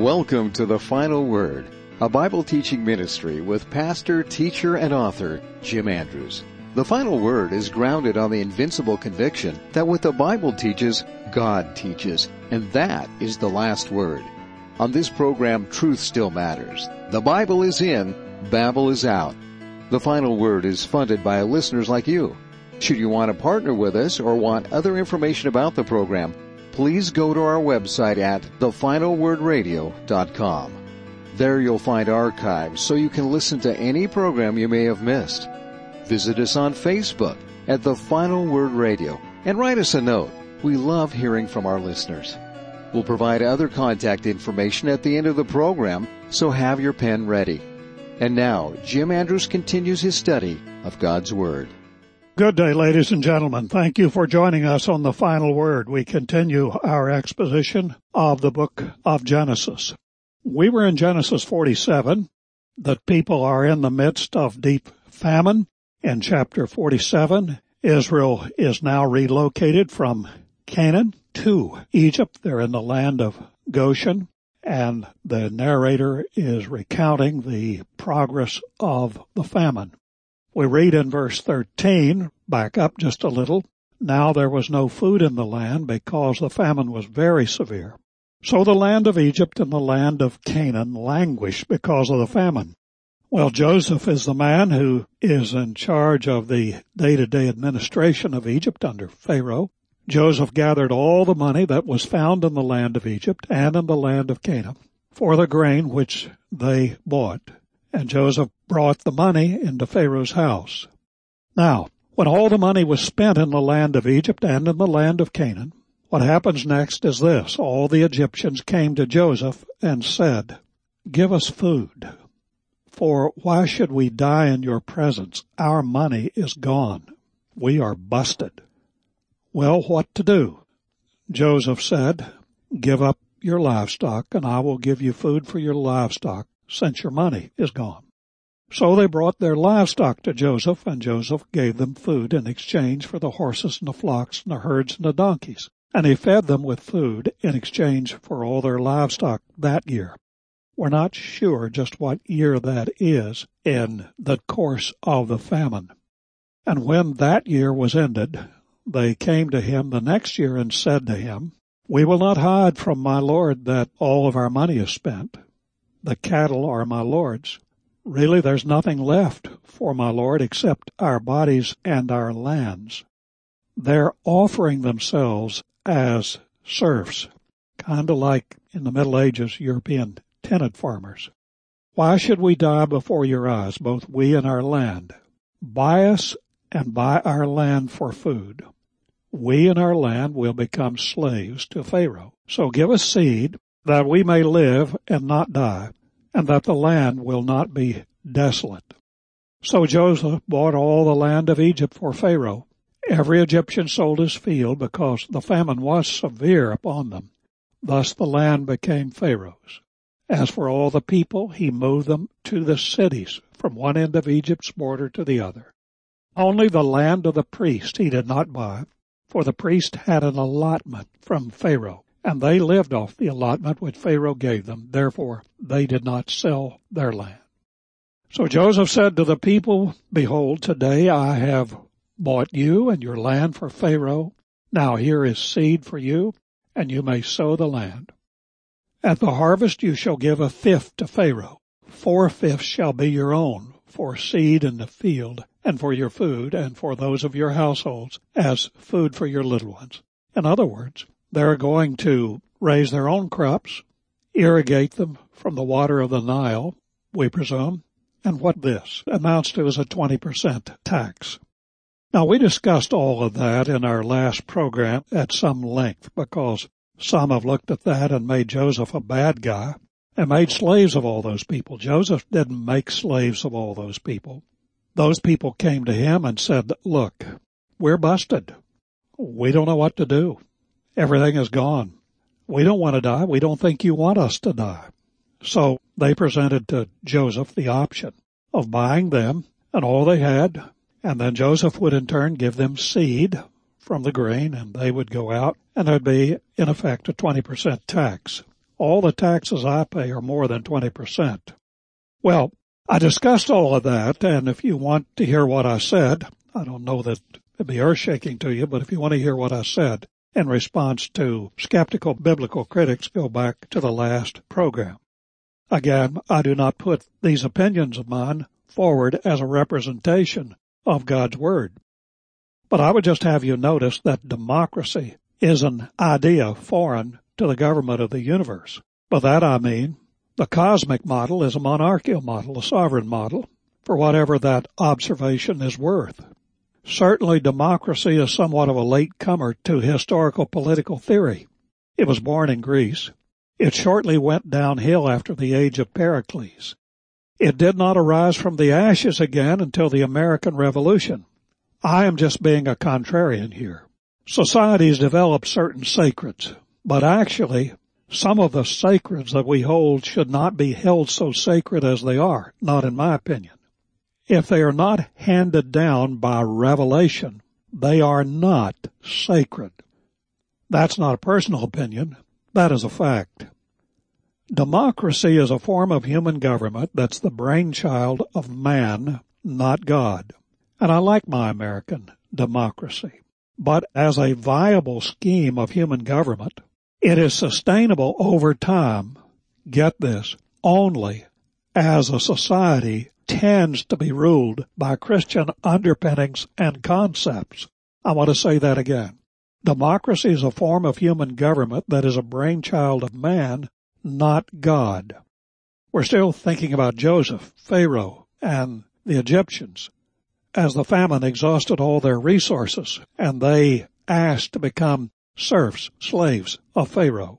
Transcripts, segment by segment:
Welcome to The Final Word, a Bible teaching ministry with pastor, teacher, and author Jim Andrews. The Final Word is grounded on the invincible conviction that what the Bible teaches, God teaches, and that is the last word. On this program, truth still matters. The Bible is in, Babel is out. The Final Word is funded by listeners like you. Should you want to partner with us or want other information about the program, please go to our website at thefinalwordradio.com. There you'll find archives so you can listen to any program you may have missed. Visit us on Facebook at The Final Word Radio and write us a note. We love hearing from our listeners. We'll provide other contact information at the end of the program, so have your pen ready. And now, Jim Andrews continues his study of God's Word. Good day, ladies and gentlemen. Thank you for joining us on The Final Word. We continue our exposition of the book of Genesis. We were in Genesis 47. The people are in the midst of deep famine. In chapter 47, Israel is now relocated from Canaan to Egypt. They're in the land of Goshen, and the narrator is recounting the progress of the famine. We read in verse 13, back up just a little, "Now there was no food in the land because the famine was very severe. So the land of Egypt and the land of Canaan languished because of the famine." Well, Joseph is the man who is in charge of the day-to-day administration of Egypt under Pharaoh. Joseph gathered all the money that was found in the land of Egypt and in the land of Canaan for the grain which they bought. And Joseph brought the money into Pharaoh's house. Now, when all the money was spent in the land of Egypt and in the land of Canaan, what happens next is this. All the Egyptians came to Joseph and said, "Give us food, for why should we die in your presence? Our money is gone. We are busted." Well, what to do? Joseph said, "Give up your livestock, and I will give you food for your livestock, since your money is gone." So they brought their livestock to Joseph, and Joseph gave them food in exchange for the horses and the flocks and the herds and the donkeys. And he fed them with food in exchange for all their livestock that year. We're not sure just what year that is in the course of the famine. And when that year was ended, they came to him the next year and said to him, "We will not hide from my lord that all of our money is spent. The cattle are my lord's. Really, there's nothing left for my lord except our bodies and our lands." They're offering themselves as serfs, kind of like in the Middle Ages European tenant farmers. "Why should we die before your eyes, both we and our land? Buy us and buy our land for food. We and our land will become slaves to Pharaoh. So give us seed that we may live and not die, and that the land will not be desolate." So Joseph bought all the land of Egypt for Pharaoh. Every Egyptian sold his field because the famine was severe upon them. Thus the land became Pharaoh's. As for all the people, he moved them to the cities from one end of Egypt's border to the other. Only the land of the priest he did not buy, for the priest had an allotment from Pharaoh, and they lived off the allotment which Pharaoh gave them. Therefore, they did not sell their land. So Joseph said to the people, "Behold, today I have bought you and your land for Pharaoh. Now here is seed for you, and you may sow the land. At the harvest you shall give a fifth to Pharaoh. 4/5 shall be your own for seed in the field, and for your food, and for those of your households as food for your little ones." In other words, they're going to raise their own crops, irrigate them from the water of the Nile, we presume, and what this amounts to is a 20% tax. Now, we discussed all of that in our last program at some length because some have looked at that and made Joseph a bad guy and made slaves of all those people. Joseph didn't make slaves of all those people. Those people came to him and said, "Look, we're busted. We don't know what to do. Everything is gone. We don't want to die. We don't think you want us to die." So they presented to Joseph the option of buying them and all they had, and then Joseph would in turn give them seed from the grain, and they would go out, and there'd be, in effect, a 20% tax all the taxes I pay are more than 20%. Well, I discussed all of that, and if you want to hear what I said, I don't know that it'd be earth-shaking to you, but if you want to hear what I said in response to skeptical biblical critics, go back to the last program. Again, I do not put these opinions of mine forward as a representation of God's Word. But I would just have you notice that democracy is an idea foreign to the government of the universe. By that I mean the cosmic model is a monarchical model, a sovereign model, for whatever that observation is worth. Certainly democracy is somewhat of a latecomer to historical political theory. It was born in Greece. It shortly went downhill after the age of Pericles. It did not arise from the ashes again until the American Revolution. I am just being a contrarian here. Societies develop certain sacreds, but actually some of the sacreds that we hold should not be held so sacred as they are, not in my opinion. If they are not handed down by revelation, they are not sacred. That's not a personal opinion. That is a fact. Democracy is a form of human government that's the brainchild of man, not God. And I like my American democracy. But as a viable scheme of human government, it is sustainable over time, get this, only as a society tends to be ruled by Christian underpinnings and concepts. I want to say that again. Democracy is a form of human government that is a brainchild of man, not God. We're still thinking about Joseph, Pharaoh, and the Egyptians as the famine exhausted all their resources and they asked to become serfs, slaves of Pharaoh.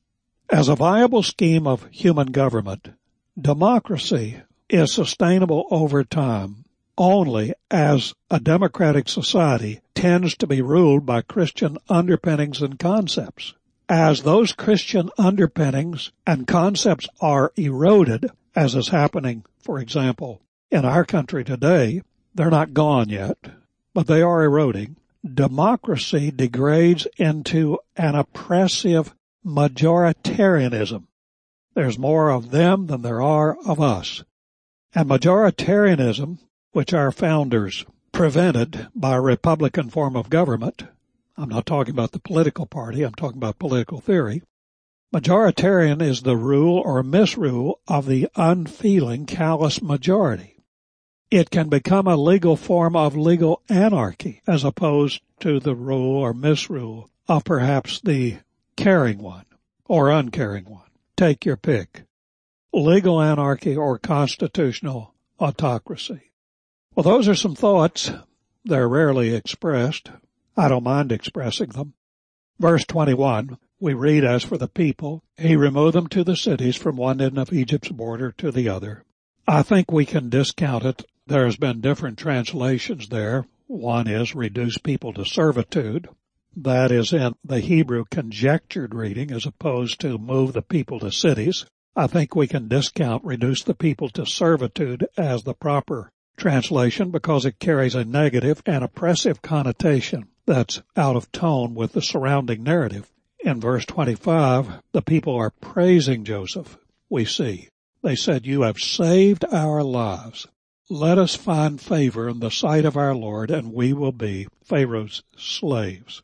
As a viable scheme of human government, democracy is sustainable over time only as a democratic society tends to be ruled by Christian underpinnings and concepts. As those Christian underpinnings and concepts are eroded, as is happening, for example, in our country today, they're not gone yet, but they are eroding. Democracy degrades into an oppressive majoritarianism. There's more of them than there are of us. And majoritarianism, which our founders prevented by a Republican form of government, I'm not talking about the political party, I'm talking about political theory. Majoritarian is the rule or misrule of the unfeeling, callous majority. It can become a legal form of legal anarchy as opposed to the rule or misrule of perhaps the caring one or uncaring one. Take your pick. Legal anarchy or constitutional autocracy. Well, those are some thoughts. They're rarely expressed. I don't mind expressing them. Verse 21, we read, as for the people, he removed them to the cities from one end of Egypt's border to the other. I think we can discount it. There's been different translations there. One is reduce people to servitude. That is in the Hebrew conjectured reading as opposed to move the people to cities. I think we can discount reduce the people to servitude as the proper translation because it carries a negative and oppressive connotation that's out of tone with the surrounding narrative. In verse 25, the people are praising Joseph, we see. They said, you have saved our lives. Let us find favor in the sight of our Lord, and we will be Pharaoh's slaves.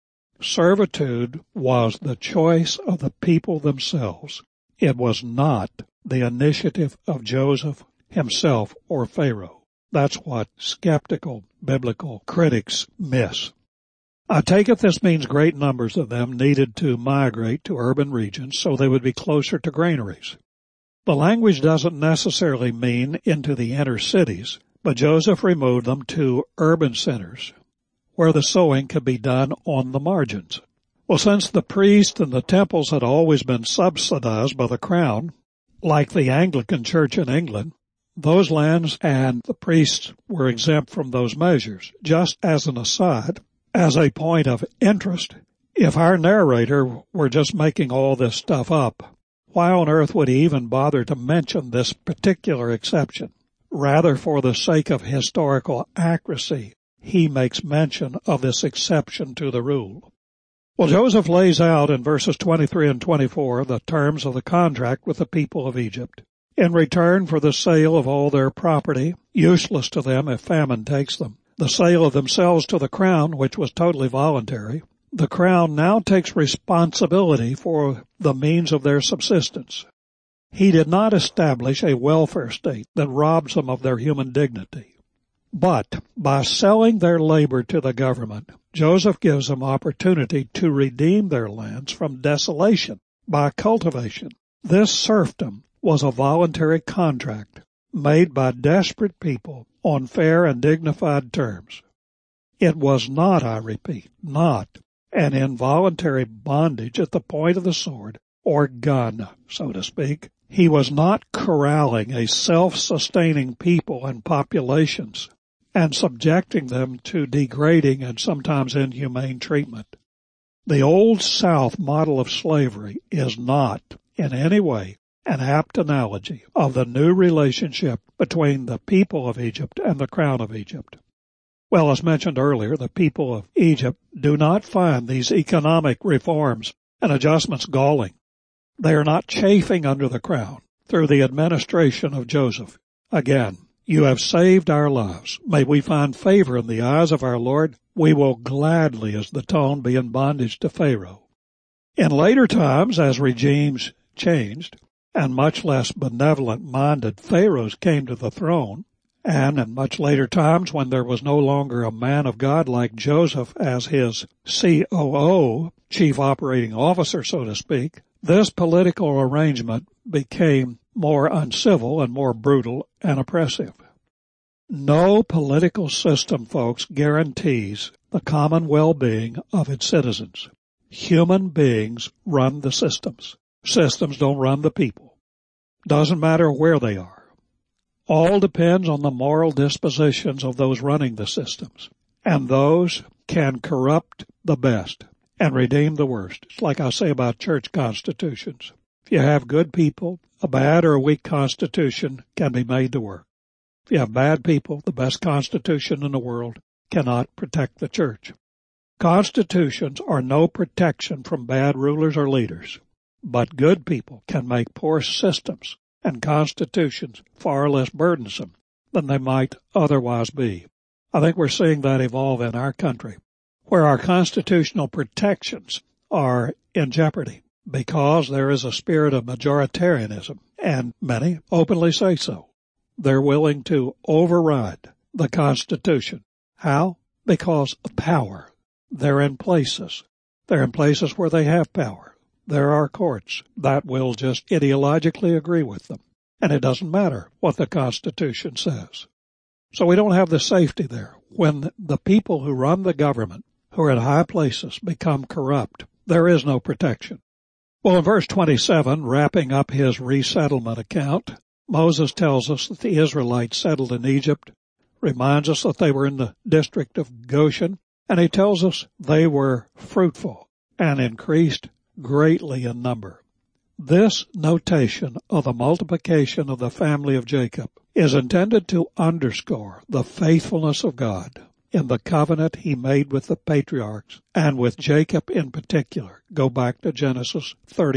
Servitude was the choice of the people themselves. It was not the initiative of Joseph himself or Pharaoh. That's what skeptical biblical critics miss. I take it this means great numbers of them needed to migrate to urban regions so they would be closer to granaries. The language doesn't necessarily mean into the inner cities, but Joseph removed them to urban centers where the sowing could be done on the margins. Well, since the priests and the temples had always been subsidized by the crown, like the Anglican Church in England, those lands and the priests were exempt from those measures. Just as an aside, as a point of interest, if our narrator were just making all this stuff up, why on earth would he even bother to mention this particular exception? Rather, for the sake of historical accuracy, he makes mention of this exception to the rule. Well, Joseph lays out in verses 23 and 24 the terms of the contract with the people of Egypt. In return for the sale of all their property, useless to them if famine takes them, the sale of themselves to the crown, which was totally voluntary, the crown now takes responsibility for the means of their subsistence. He did not establish a welfare state that robs them of their human dignity. But by selling their labor to the government, Joseph gives them opportunity to redeem their lands from desolation by cultivation. This serfdom was a voluntary contract made by desperate people on fair and dignified terms. It was not, I repeat, not an involuntary bondage at the point of the sword or gun, so to speak. He was not corralling a self-sustaining people and populations and subjecting them to degrading and sometimes inhumane treatment. The Old South model of slavery is not, in any way, an apt analogy of the new relationship between the people of Egypt and the crown of Egypt. Well, as mentioned earlier, the people of Egypt do not find these economic reforms and adjustments galling. They are not chafing under the crown through the administration of Joseph. Again, you have saved our lives. May we find favor in the eyes of our Lord. We will gladly, as the tone, be in bondage to Pharaoh. In later times, as regimes changed, and much less benevolent-minded pharaohs came to the throne, and in much later times when there was no longer a man of God like Joseph as his COO, chief operating officer, so to speak, this political arrangement became more uncivil and more brutal and oppressive. No political system, folks, guarantees the common well-being of its citizens. Human beings run the systems. Systems don't run the people. Doesn't matter where they are. All depends on the moral dispositions of those running the systems. And those can corrupt the best and redeem the worst. It's like I say about church constitutions. If you have good people, a bad or a weak constitution can be made to work. If you have bad people, the best constitution in the world cannot protect the church. Constitutions are no protection from bad rulers or leaders, but good people can make poor systems and constitutions far less burdensome than they might otherwise be. I think we're seeing that evolve in our country, where our constitutional protections are in jeopardy because there is a spirit of majoritarianism, and many openly say so. They're willing to override the Constitution. How? Because of power. They're in places. They're in places where they have power. There are courts that will just ideologically agree with them. And it doesn't matter what the Constitution says. So we don't have the safety there. When the people who run the government, who are in high places, become corrupt, there is no protection. Well, in verse 27, wrapping up his resettlement account, Moses tells us that the Israelites settled in Egypt, reminds us that they were in the district of Goshen, and he tells us they were fruitful and increased greatly in number. This notation of the multiplication of the family of Jacob is intended to underscore the faithfulness of God in the covenant he made with the patriarchs and with Jacob in particular. Go back to Genesis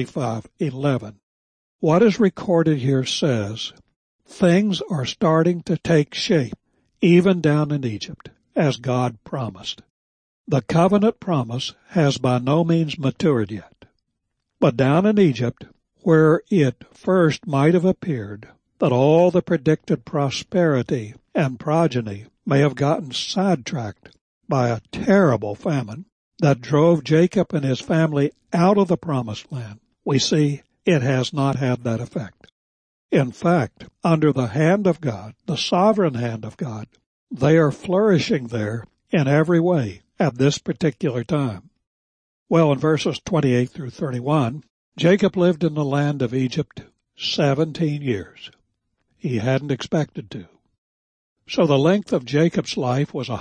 35:11. What is recorded here says, things are starting to take shape, even down in Egypt, as God promised. The covenant promise has by no means matured yet. But down in Egypt, where it first might have appeared that all the predicted prosperity and progeny may have gotten sidetracked by a terrible famine that drove Jacob and his family out of the promised land, we see it has not had that effect. In fact, under the hand of God, the sovereign hand of God, they are flourishing there in every way at this particular time. Well, in verses 28 through 31, Jacob lived in the land of Egypt 17 years. He hadn't expected to. So the length of Jacob's life was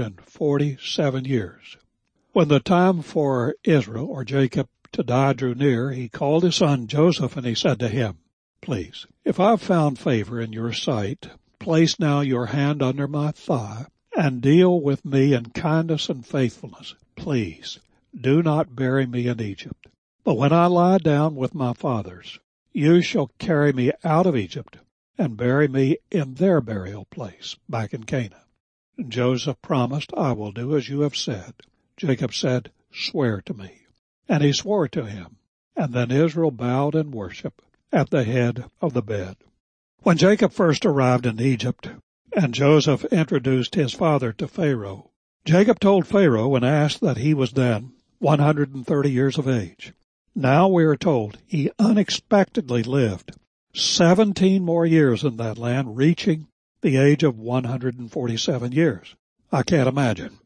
147 years. When the time for Israel, or Jacob, to die drew near, he called his son Joseph, and he said to him, please, if I've found favor in your sight, place now your hand under my thigh and deal with me in kindness and faithfulness. Please, do not bury me in Egypt. But when I lie down with my fathers, you shall carry me out of Egypt and bury me in their burial place back in Canaan. Joseph promised, I will do as you have said. Jacob said, swear to me. And he swore to him. And then Israel bowed in worship at the head of the bed. When Jacob first arrived in Egypt, and Joseph introduced his father to Pharaoh, Jacob told Pharaoh when asked that he was then 130 years of age. Now we are told he unexpectedly lived 17 more years in that land, reaching the age of 147 years. I can't imagine.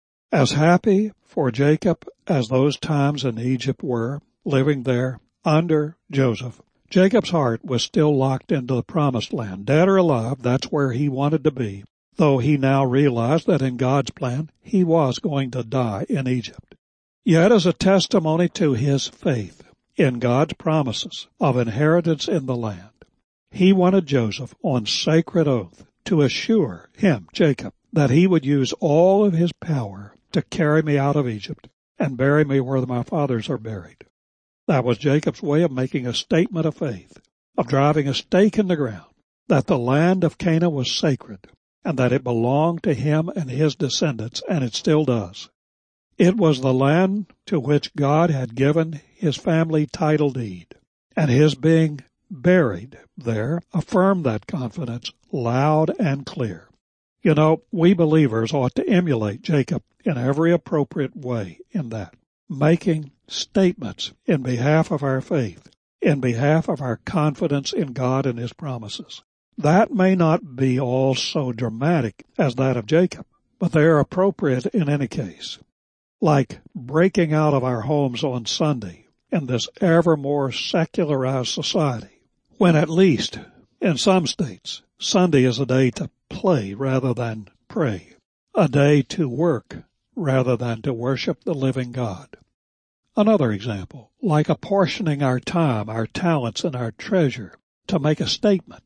As happy for Jacob as those times in Egypt were, living there under Joseph, Jacob's heart was still locked into the promised land. Dead or alive, that's where he wanted to be, though he now realized that in God's plan he was going to die in Egypt. Yet as a testimony to his faith in God's promises of inheritance in the land, he wanted Joseph on sacred oath to assure him, Jacob, that he would use all of his power to carry me out of Egypt and bury me where my fathers are buried. That was Jacob's way of making a statement of faith, of driving a stake in the ground, that the land of Canaan was sacred and that it belonged to him and his descendants, and it still does. It was the land to which God had given his family title deed, and his being buried there affirmed that confidence loud and clear. You know, we believers ought to emulate Jacob in every appropriate way in that, making statements in behalf of our faith, in behalf of our confidence in God and his promises. That may not be all so dramatic as that of Jacob, but they are appropriate in any case. Like breaking out of our homes on Sunday in this ever more secularized society, when at least in some states, Sunday is a day to play rather than pray, a day to work rather than to worship the living God. Another example, like apportioning our time, our talents, and our treasure to make a statement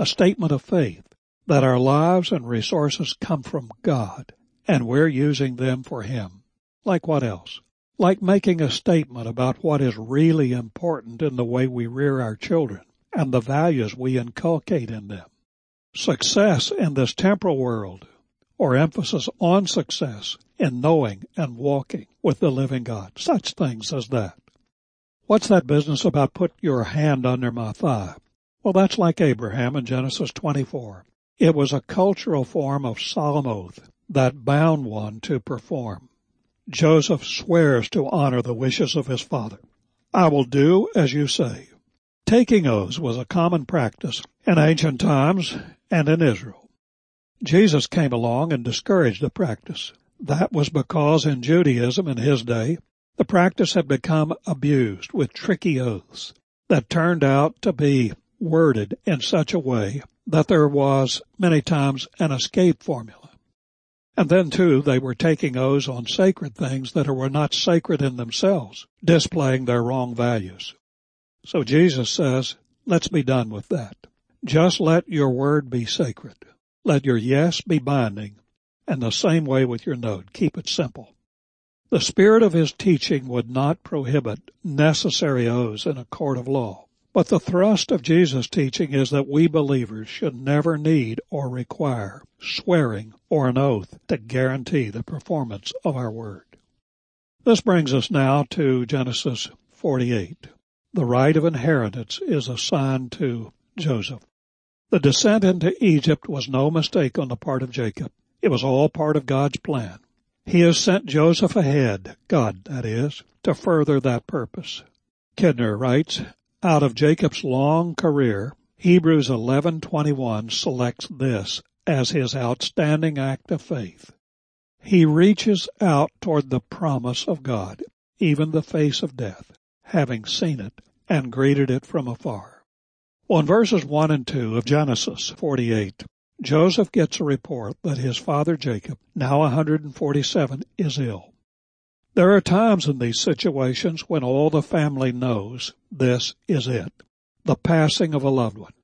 of faith, that our lives and resources come from God, and we're using them for Him. Like what else? Like making a statement about what is really important in the way we rear our children and the values we inculcate in them. Success in this temporal world, or emphasis on success in knowing and walking with the living God. Such things as that. What's that business about put your hand under my thigh? Well, that's like Abraham in Genesis 24. It was a cultural form of solemn oath that bound one to perform. Joseph swears to honor the wishes of his father. I will do as you say. Taking oaths was a common practice in ancient times and in Israel. Jesus came along and discouraged the practice. That was because in Judaism in his day, the practice had become abused with tricky oaths that turned out to be worded in such a way that there was many times an escape formula. And then, too, they were taking oaths on sacred things that were not sacred in themselves, displaying their wrong values. So Jesus says, let's be done with that. Just let your word be sacred. Let your yes be binding, and the same way with your no. Keep it simple. The spirit of his teaching would not prohibit necessary oaths in a court of law. But the thrust of Jesus' teaching is that we believers should never need or require swearing or an oath to guarantee the performance of our word. This brings us now to Genesis 48. The right of inheritance is assigned to Joseph. The descent into Egypt was no mistake on the part of Jacob. It was all part of God's plan. He has sent Joseph ahead, God that is, to further that purpose. Kidner writes, out of Jacob's long career, Hebrews 11:21 selects this as his outstanding act of faith. He reaches out toward the promise of God, even the face of death, having seen it and greeted it from afar. Well, in verses 1 and 2 of Genesis 48, Joseph gets a report that his father Jacob, now 147, is ill. There are times in these situations when all the family knows this is it, the passing of a loved one.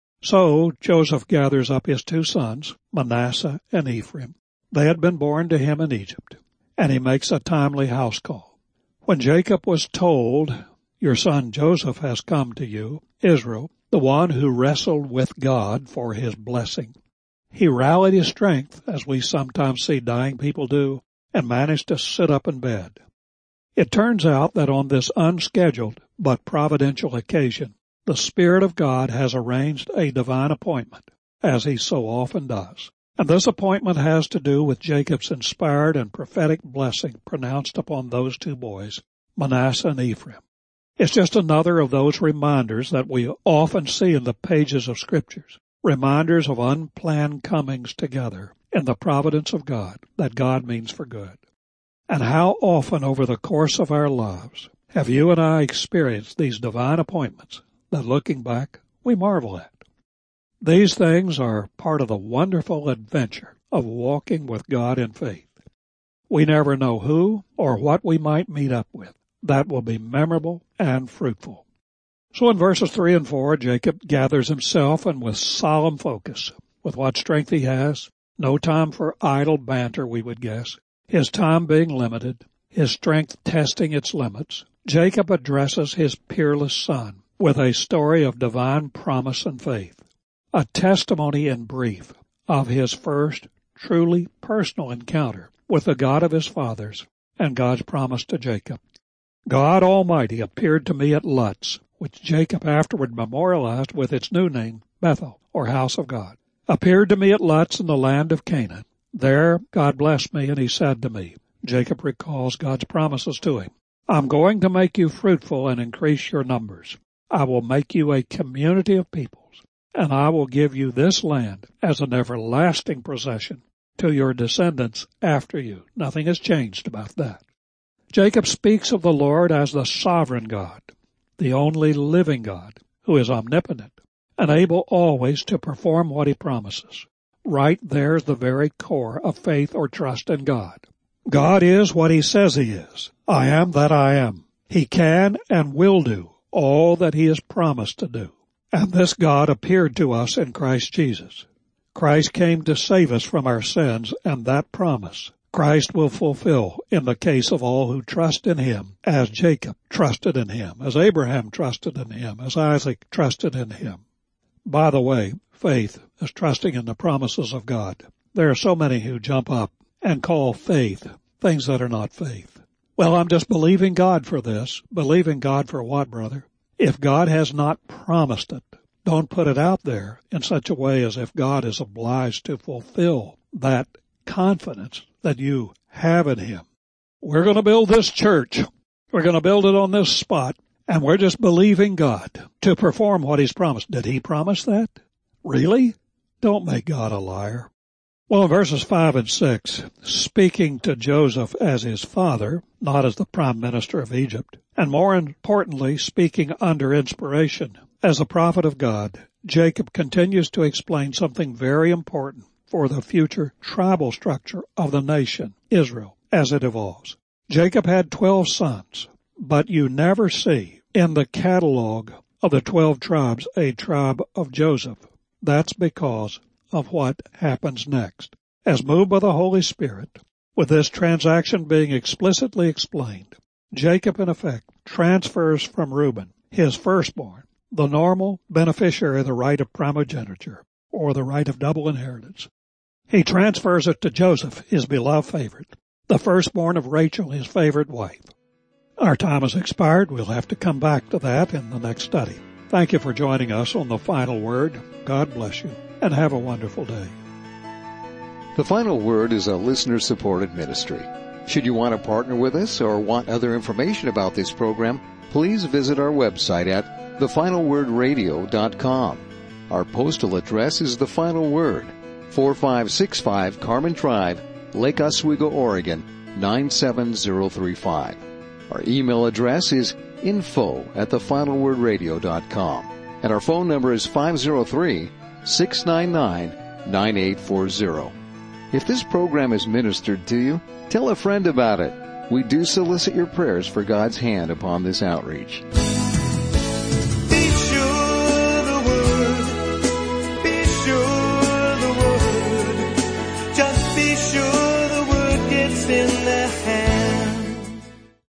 So Joseph gathers up his two sons, Manasseh and Ephraim. They had been born to him in Egypt, and he makes a timely house call. When Jacob was told, "Your son Joseph has come to you," Israel, the one who wrestled with God for his blessing, he rallied his strength, as we sometimes see dying people do, and managed to sit up in bed. It turns out that on this unscheduled but providential occasion, the Spirit of God has arranged a divine appointment, as he so often does. And this appointment has to do with Jacob's inspired and prophetic blessing pronounced upon those two boys, Manasseh and Ephraim. It's just another of those reminders that we often see in the pages of Scriptures, reminders of unplanned comings together in the providence of God that God means for good. And how often over the course of our lives have you and I experienced these divine appointments that, looking back, we marvel at? These things are part of the wonderful adventure of walking with God in faith. We never know who or what we might meet up with that will be memorable and fruitful. So in verses 3 and 4, Jacob gathers himself and with solemn focus, with what strength he has, no time for idle banter, we would guess, his time being limited, his strength testing its limits, Jacob addresses his peerless son with a story of divine promise and faith, a testimony in brief of his first truly personal encounter with the God of his fathers and God's promise to Jacob. God Almighty appeared to me at Luz, which Jacob afterward memorialized with its new name, Bethel, or House of God. Appeared to me at Luz in the land of Canaan. There God blessed me, and he said to me, Jacob recalls God's promises to him, "I'm going to make you fruitful and increase your numbers. I will make you a community of peoples, and I will give you this land as an everlasting possession to your descendants after you." Nothing has changed about that. Jacob speaks of the Lord as the sovereign God, the only living God, who is omnipotent and able always to perform what he promises. Right there's the very core of faith or trust in God. God is what he says he is. I am that I am. He can and will do all that he has promised to do. And this God appeared to us in Christ Jesus. Christ came to save us from our sins, and that promise Christ will fulfill in the case of all who trust in him, as Jacob trusted in him, as Abraham trusted in him, as Isaac trusted in him. By the way, faith is trusting in the promises of God. There are so many who jump up and call faith things that are not faith. Well, I'm just believing God for this. Believing God for what, brother? If God has not promised it, don't put it out there in such a way as if God is obliged to fulfill that confidence that you have in him. We're going to build this church. We're going to build it on this spot, and we're just believing God to perform what he's promised. Did he promise that? Really? Don't make God a liar. Well, in verses 5 and 6, speaking to Joseph as his father, not as the prime minister of Egypt, and more importantly, speaking under inspiration as a prophet of God, Jacob continues to explain something very important for the future tribal structure of the nation, Israel, as it evolves. Jacob had 12 sons, but you never see in the catalog of the 12 tribes a tribe of Joseph. That's because of what happens next. As moved by the Holy Spirit, with this transaction being explicitly explained, Jacob, in effect, transfers from Reuben, his firstborn, the normal beneficiary of the right of primogeniture, or the right of double inheritance. He transfers it to Joseph, his beloved favorite, the firstborn of Rachel, his favorite wife. Our time has expired. We'll have to come back to that in the next study. Thank you for joining us on The Final Word. God bless you, and have a wonderful day. The Final Word is a listener-supported ministry. Should you want to partner with us or want other information about this program, please visit our website at thefinalwordradio.com. Our postal address is The Final Word, 4565 Carmen Drive, Lake Oswego, Oregon, 97035. Our email address is info@thefinalwordradio.com. And our phone number is 503-699-9840. If this program is ministered to you, tell a friend about it. We do solicit your prayers for God's hand upon this outreach.